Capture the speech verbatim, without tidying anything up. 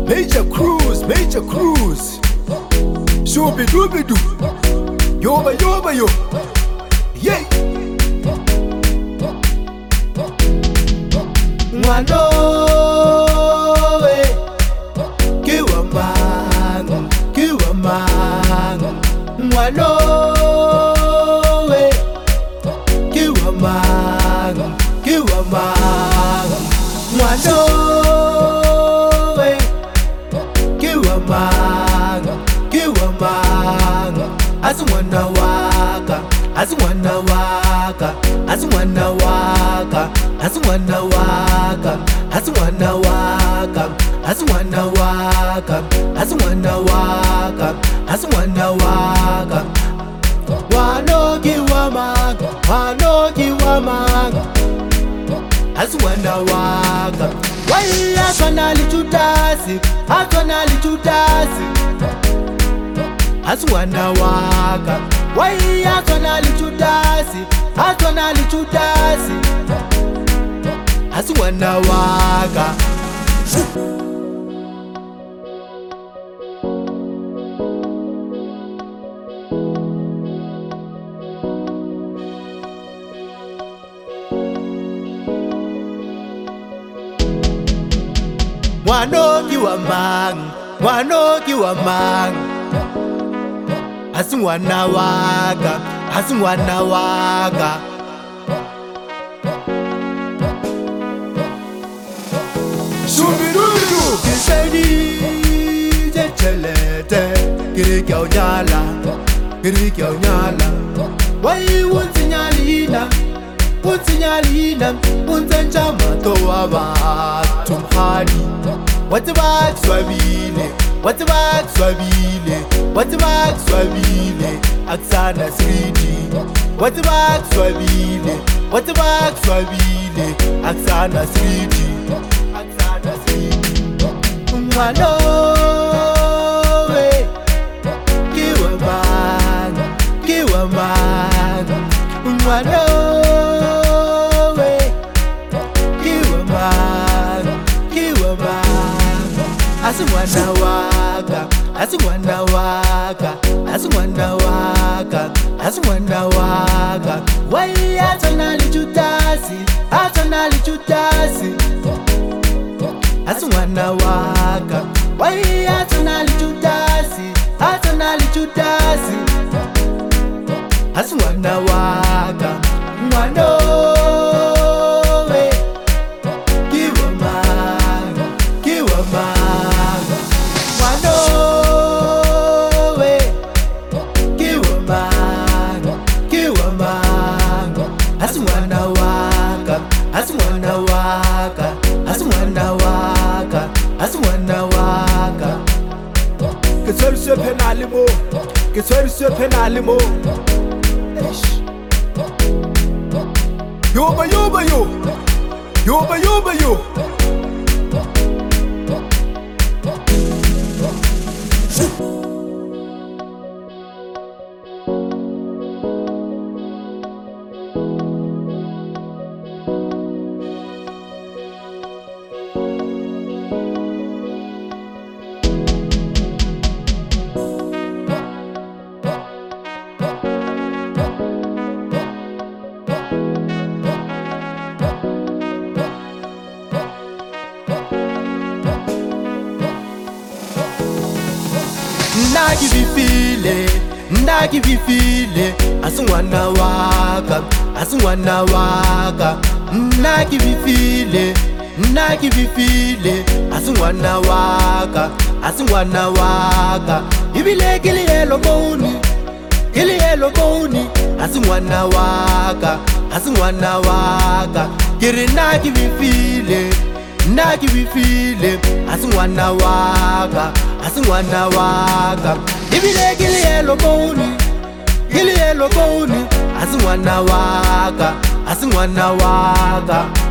Major Cruise, Major Cruise. Shooby dooby doo. Yoba yoba yo. Yay. Mwano eh. Kiwa mang, kiwa mang. Mwano eh. Kiwa mang, kiwa mang. Mwano eh. Kiwa mang, kiwa mang. Asumwana waka, asumwana waka, asumwana waka, asumwana waka, asumwana waka, asumwana waka, asumwana waka, asumwana waka. Wano kiwa mang, wano kiwa mang. Asumwana waka. Wai aswana lichutasi, aswana lichutasi. Aswana waka. Wai aswana lichutasi, aswana lichutasi. Aswana waka. Mwano kiwa mang, mwano kiwa mang. Asumwana waka, asumwana waka. Shubirudu kiseni jechelete kiri kyau nyala, kiri kyau nyala. Wai wunti nyalina, wunti nyalina, wunti chama waba tumhani. What's about Swabile? What's about Swabile? What's about Swabile? Aksana Sriji. What's about Swabile? What's about Swabile? Aksana Sriji. Aksana Sriji. Mwano eh. Kiwa man, kiwa man. Mwano eh. Kiwa man, kiwa man. Asumwana waka, asumwana waka, asumwana waka, asumwana waka. Wai aswana lichutasi, aswana lichutasi. Asumwana waka. Wai aswana lichutasi, aswana lichutasi. Asumwana waka. Mwano eh. Kiwa mang, kiwa mang. Asumwana waka, asumwana waka, asumwana waka, asumwana waka. Kisori swe penalimo, kisori swe penalimo. Yoba yoba yo, yoba yoba yo. Nagi vifile, nagi vifile. Asumwana waka, asumwana waka. Nagi vifile, nagi vifile. Asumwana waka, asumwana waka. Ibile kili yelo boni, kili yelo boni. Asumwana waka, asumwana waka. Kiri nagi vifile, nagi vifile. Asumwana waka, asumwana waka. Ibile kili yelo boni, kili yelo boni. Asumwana waka, asumwana waka.